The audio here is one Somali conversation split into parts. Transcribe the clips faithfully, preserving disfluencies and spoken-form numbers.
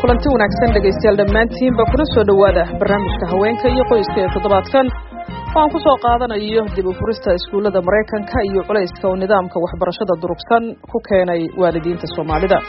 kulanti wanaagsan dhageystayaal dhammaantiin ba kuna soo dhawaada barnaamijka haweenka iyo qoyska ee toddobaadkan waan ku soo qaadanayo dib u furista iskuulada Mareykanka iyo culayska oo nidaamka waxbarashada durugsan ku keenay waalidiinta Soomaalida.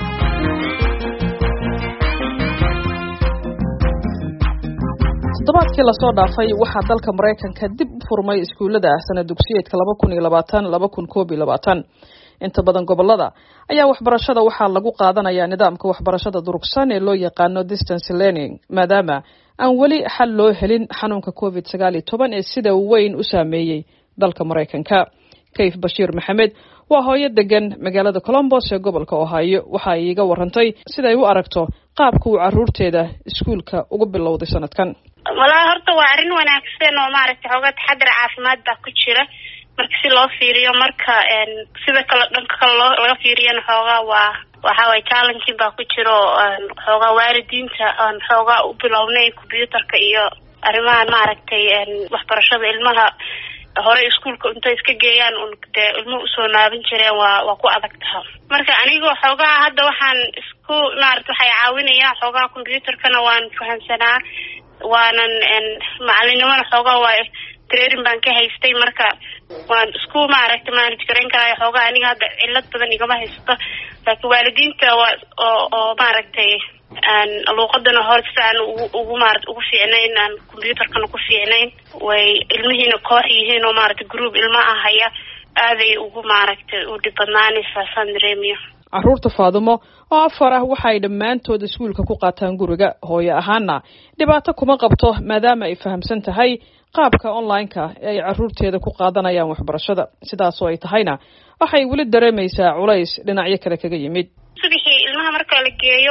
toddobaadkii la soo dhaafay waxaa dalka Mareykanka dib u furmay iskuulada sanad dugsiyeedka laba kun iyo labaatan laba kun koob iyo labaatan. inta badan gobolada ayaa waxbarashada waxaa lagu qaadanayaa nidaamka waxbarashada durugsan ee loo yaqaano distance learning maadaama aan weli xal loo helin xanuunka covid sagaal iyo toban ee sida weyn u saameeyay dalka Mareykanka. Kayf Bashiir Maxamed waa hooyo degan magaalada Columbus ee gobolka Ohio waxa ay iga warantay sida ay u aragto qaabka uu caruurteeda iskuulka ugu bilowday sanadkan. Walaal horta waa arrin wanaagsan oo maaragtay xoogad taxadar caafimaad baa ku jira. marka si loo fiiriyo marka een sida kala dhanka kale laga fiiriyana xoogaa waa waxa way challenge baa ku jiro xoogaa waalidiinta aan xoogaa u bilownay computerka iyo arrimaha maaragtay een waxbarashada ilmaha hore iskuulka inta iska geeyaan oo ilmo u soo naaban jireen waa waa ku adag tahay marka aniga xoogaa hadda waxaan isku maaragtay waxay caawinayaa xoogaa computerkana waan fahansanaa waanan een macalinimada xoogaa waa training baan ka haystay marka waan isku maaragtay manage garan karaa xoogaa aniga hadda cilad badan igama haysto laakiin waalidiinta waa oo oo maaragtay aan luqadana horsaan ugu ugu maaragtay ugu fiicnayn aan computerkana ku fiicnayn way ilmihiina koox yihiin oo maaragtay group ilma ah haya aaday ugu maaragtay u dibadnaanaysaa sandreemiyo. caruurta Faadumo oo afar ah waxay dhammaantood iskuulka ku qaataan guriga hooyo ahaana dhibaato kuma qabto maadaama ay fahamsan tahay qaabka online-ka ee ay caruurteeda ku qaadanayaan waxbarashada sidaas oo ay tahayna waxay weli dareemaysaa culays dhinacyo kale kaga yimid. sidii ilmaha marka la geeyo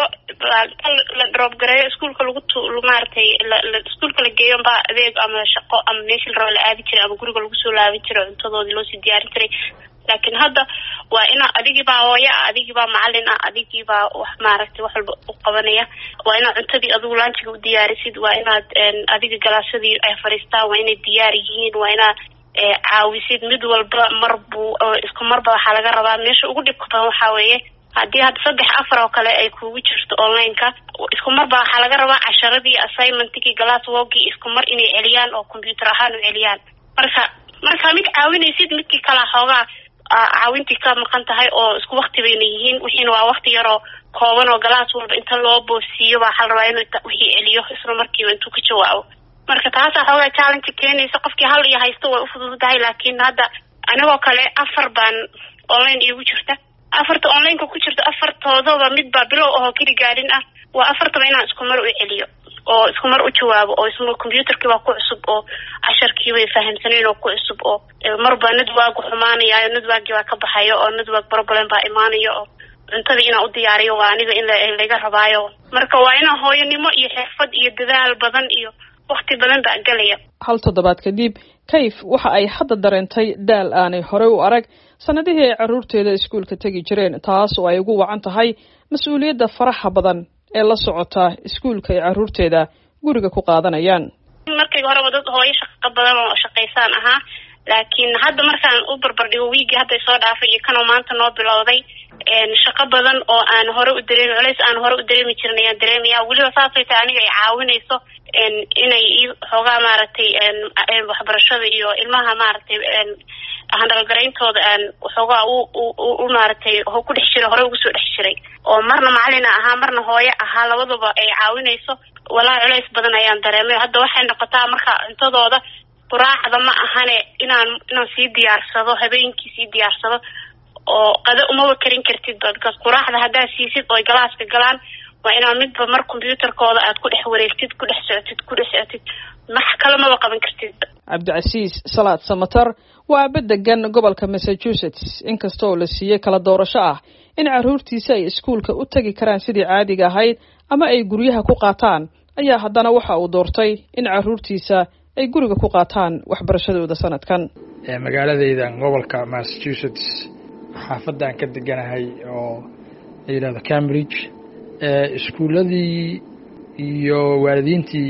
la drop gareeyo iskuulka lagu maartay iskuulka la geeyo baa adeeg ama shaqo ama meeshii roo la aadi jiray ama guriga lagu soo laaban jiray cuntadoodii loo sii diyaarin jiray laakiin hadda waa ina adigii baa hooyo adigii baa macallin ah adigii baa wax maaragtay wax walba u qabanaya waa ina cuntadii adigu lunchiga u diyaarisid waa inaad adiga galaasadii ay fariistaan waa inay diyaar yihiin waa ina caawisid mid walba marbu isku marba waxa laga rabaa meesha ugu dhibka badan waxa weeye haddii hadda saddex afar oo kale ay kugu jirto online-ka isku marba waxa laga rabaa casharadii assignmentkii class workii isku mar inay celiyaan oo computer ahaan u celiyaan marka marka mid caawinaysid midkii kala xoogaa caawintii ka maqan tahay oo isku waqti bayna yihiin wixiina waa waqti yar oo kooban oo galaas walba inta loo boosiyo baa xal rabaa inuu wixii celiyo isla markiiba intuu ka jawaabo marka taasa xoogaa challenge keenaysa qofkii hal iyo haysto way u fududahay laakiin hadda anigoo kale afar baan online iigu jirta afarta online-ka ku jirta afartoodaba mid baa bilow oo keli gaadhin ah waa afartaba inaan isku mar u celiyo oo isku mar u jawaabo oo isma computerkii waa ku cusub oo casharkii way fahamsaneen oo ku cusub oo marba network xumaanaya network waa ka baxayo oo network problem baa imaanayo oo cuntada inaan u diyaariyo waa aniga in laga rabaayo marka waa inaan hooyanimo iyo xirfad iyo dadaal badan iyo waqti badan baa galaya. hal toddobaad kadib Kayf waxa ay hadda dareentay daal aanay hore u arag sanadihii ay caruurteeda iskuulka tagi jireen taas oo ay ugu wacan tahay mas'uuliyadda faraha badan ee la socota iskuulka ay caruurteeda guriga ku qaadanayaan. markii hore wadad hooyo shaqo badan oo shaqaysan ahaa laakiin hadda markaan u barbar dhigo wiigi hadda soo dhaafay iyo kanoo maanta noo bilowday een shaqo badan oo aan hore u dareemi culays aan hore u dareemi jirnay aan dareemaya weliba saasay tahay aniga ay caawinayso een inay xoogaa maaragtay een waxbarashada iyo ilmaha maaragtay een handalgarayntooda aan xoogaa u u maaragtay ku dhex jira hore ugu soo dhex jiray oo marna macallin ahaa marna hooyo ahaa labadaba ay caawinayso walaa culays badan ayaan dareemay hadda waxay noqotaa marka cuntadooda quraacda ma ahane inaan inaan sii diyaarsado habeenkii sii diyaarsado oo qada uma karin kartid dadka quraacda hadaa siisid oo galaaska galaan waa inaan midba mar computerkooda aad ku dhex wareegtid ku dhex socotid ku dhex socotid wax kale ma qaban kartid. Cabdicasiis Salaad Samatar waa degan gobolka Massachusetts inkastoo la siiyay kala doorasho ah in caruurtiisa ay iskuulka u tagi karaan sidii caadiga ahayd ama ay guryaha ku qaataan ayaa haddana waxa uu doortay in caruurtiisa ay guriga ku qaataan waxbarashadooda sanadkan. ee magaaladayda gobolka Massachusetts xaafadan ka deganahay oo la yiraahdo Cambridge ee iskuuladii iyo waalidiintii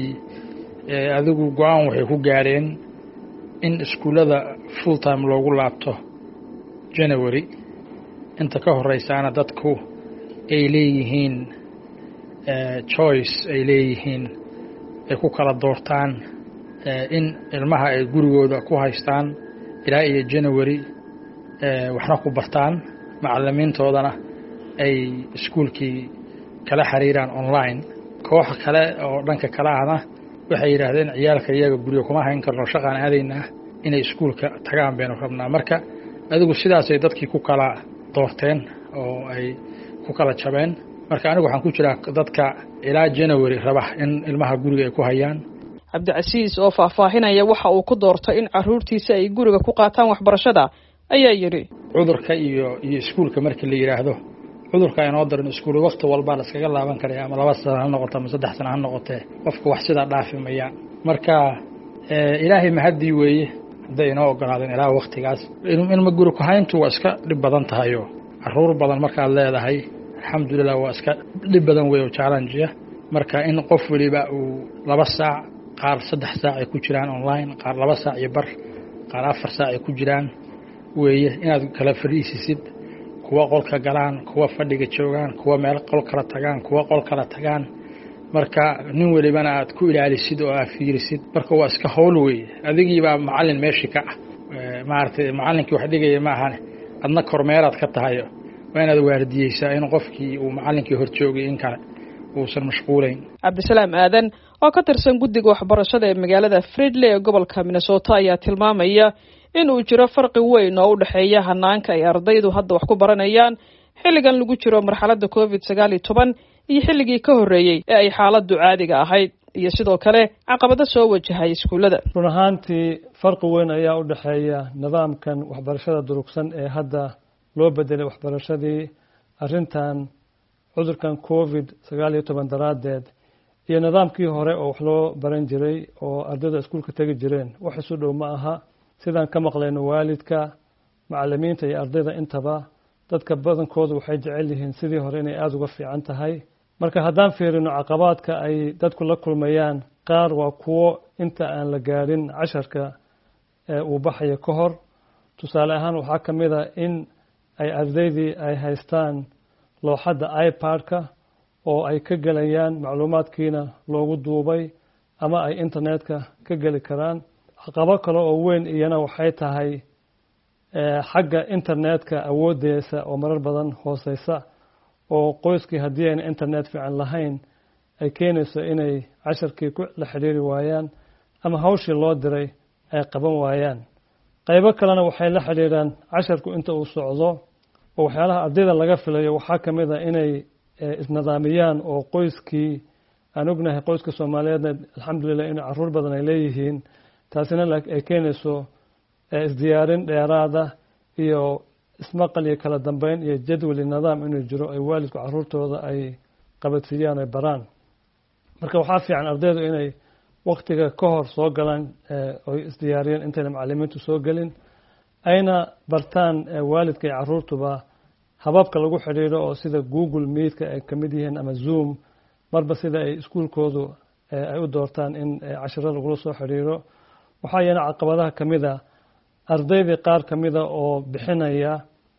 ee adigu go'aan waxay ku gaareen in iskuulada full time loogu laabto January inta ka horeysaana dadku ay leeyihiin choice ay leeyihiin ay ku kala doortaan in ilmaha ay gurigooda ku haystaan ilaa iyo January waxna ku bartaan macallimiintoodana ay iskuulkii kala xiriiraan online. koox kale oo dhanka kala ahna waxay yiraahdeen ciyaalka iyaga guriga kuma hayn karno shaqaan aadaynaa inay iskuulka tagaan been rabnaa. marka adigu sidaas ay dadkii ku kala doorteen oo ay ku kala jabeen. marka anigu waxaan ku jiraa dadka ilaa January raba in ilmaha guriga ay ku hayaan. Cabdicasiis oo faahfaahinaya waxa uu ku doortay in caruurtiisa ay guriga ku qaataan waxbarashada ayaa yiri cudurka iyo iyo iskuulka markii la yiraahdo cudurka inoo darin iskuul waqti walba la iskaga laaban karaa ama laba sano ha noqoto ama saddex sano ha noqotee qofku wax sida dhaafimaya. marka ilaahay mahadii weeye haday inoo ogolaadeen ilaa waqtigaas in ma guri ku hayntu waa iska dhib badan tahay oo caruur badan marka leedahay alxamdulillah waa iska dhib badan weeyo challenge. marka in qof waliba uu laba saac qaar saddex saac ay ku jiraan online qaar laba saac iyo bar qaar afar saac ay ku jiraan weeye inaad kala fariisisid kuwa qolka galaan kuwa fadhiga joogaan kuwa meel qol kala tagaan kuwa qol kala tagaan. marka nin walibana aad ku ilaalisid oo aad fiirisid. marka waa iska hawl weeye adigii baa macallin meeshii ka ah maartay macallinkii wax dhigaya ma ahan adna kormeeraad ka tahay waa inaad waardiyeysaa in qofkii uu macallinkii hor joogay in kale uusan mashquulayn. Cabdisalaam Aadan oo ka tirsan guddiga waxbarashada ee magaalada Fridley ee gobolka Minnesota ayaa tilmaamaya in uu jiro farqi weyn oo u dhaxeeya hanaanka ay ardaydu hadda wax ku baranayaan xilligan lagu jiro marxaladda covid sagaal iyo toban iyo xilligii ka horreeyay ee ay xaaladdu caadiga ahayd iyo sidoo kale caqabado soo wajahay iskuulada. run ahaantii farqi weyn ayaa u dhaxeeya nidaamkan waxbarashada durugsan ee hadda loo bedelay waxbarashadii arrintan cudurkan covid sagaal iyo toban daraadeed iyo nidaamkii hore oo wax loo baran jiray oo ardayda iskuulka tagi jireen. wax isu dhow ma aha sidaan ka maqlayno waalidka macallimiinta iyo ardayda intaba dadka badankoodu waxay jecel yihiin sidii hore inay aada uga fiican tahay. marka haddaan fiirino caqabaadka ay dadku la kulmayaan qaar waa kuwo inta aan la gaadhin casharka uu baxayo ka hor. tusaale ahaan waxaa ka mid a in ay ardaydii ay haystaan looxadda iPad-ka oo ay ka gelayaan macluumaadkiina loogu duubay ama ay internetka ka geli karaan. caqabo kale oo weyn iyana waxay tahay xagga internetka awooddeesa oo marar badan hooseysa oo qoyskii haddii ayna internet fiican lahayn ay keenayso inay casharkii ku la xidhiiri waayaan ama hawshii loo diray ay qaban waayaan. qaybo kalena waxay la xidhiiraan casharku inta uu socdo oo waxyaalaha ardayda laga filayo waxaa ka mid a inay isnidaamiyaan oo qoyskii aan ognahay qoyska Soomaaliyeedna alxamdulillah in caruur badan ay leeyihiin taasina ay keenayso isdiyaarin dheeraada iyo ismaqal iyo kala dambeyn iyo jadwal nidaam inuu jiro ay waalidku caruurtooda ay qabadsiiyaan ay baraan. marka waxaa fiican ardaydu inay waqtiga ka hor soo galaan oo isdiyaariyaan intayna macallimiintu soo gelin ayna bartaan waalidka iyo caruurtuba hababka lagu xidhiidho oo sida Google Meet-ka ay ka mid yihiin ama Zoom marba sida ay iskuulkoodu ay u doortaan in casharada lagula soo xidhiidho. waxaa yana caqabadaha ka mid a ardaydii qaar ka mid a oo bixinaya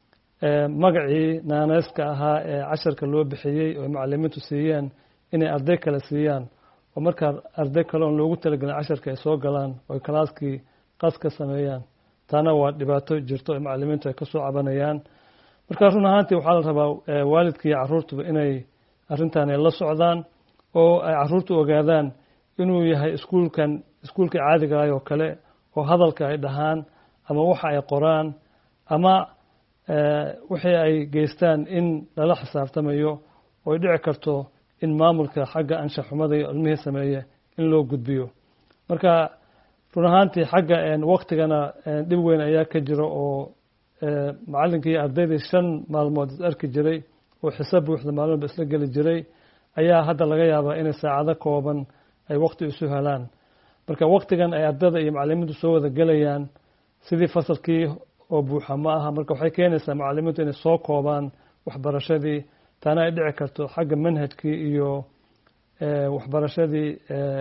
magacii naanayska ahaa ee casharka loo bixiyey oo macallimiintu siiyeen inay arday kale siiyaan oo markaa arday kale oon loogu talagelin casharka ay soo galaan oo kalaaskii qas ka sameeyaan. taana waa dhibaato jirto ee macallimiintu ay ka soo cabanayaan. marka run ahaantii waxaa la rabaa waalidka iyo caruurtuba inay arrintan ay la socdaan oo ay caruurtu ogaadaan inuu yahay iskuulkan iskuulka caadiga ah oo kale oo hadalka ay dhahaan ama waxa ay qoraan ama wixii ay geystaan in lala xisaabtamayo oo ay dhici karto in maamulka xagga anshax xumada iyo ilmihii sameeye in loo gudbiyo. marka run ahaantii xagga waqtigana dhib weyn ayaa ka jiro oo macallinkii iyo ardaydii shan maalmood is arki jiray oo xisaab buuxda maalmoodba isla geli jiray ayaa hadda laga yaabaa inay saacado kooban ay waqti isu helaan. marka waqtigan ay ardayda iyo macallimiintu soo wada gelayaan sidii fasalkii oo buuxa ma aha. marka waxay keenaysaa macallimiintu inay soo koobaan waxbarashadii taana ay dhici karto xagga manhajkii iyo waxbarashadii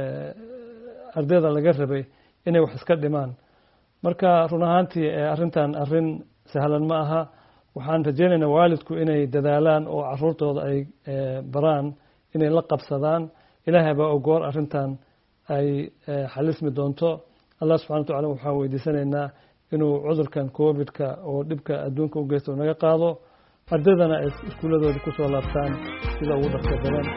ardayda laga rabay inay wax iska dhimaan. marka run ahaantii arrintan arrin sahlan ma aha. waxaan rajaynaynaa waalidku inay dadaalaan oo caruurtooda ay baraan inay la qabsadaan ilaahay baa ogoor arrintan ay xalismi doonto allah subxana wa tacala waxaan weydiisanaynaa inuu cudurkan covidka oo dhibka adduunka u geysto naga qaado ardaydana ay iskuuladooda ku soo laabtaan sida ugu dhaqso badan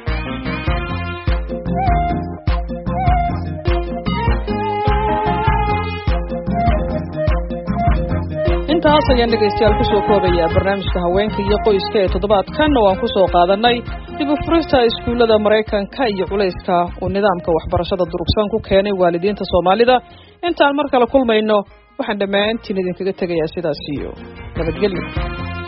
intaas ayaan dhegaystayaal kusoo koobayaa barnaamijka haweenka iyo qoyska ee toddobaadkan oo aan kusoo qaadanay dib u furista iskuullada maraykanka iyo culayska uu nidaamka waxbarashada durugsan ku keenay waalidiinta soomaalida intaan mar kale kulmayno waxaan dhammaantiin idinkaga tegayaa sidaas iyo nabadgelyo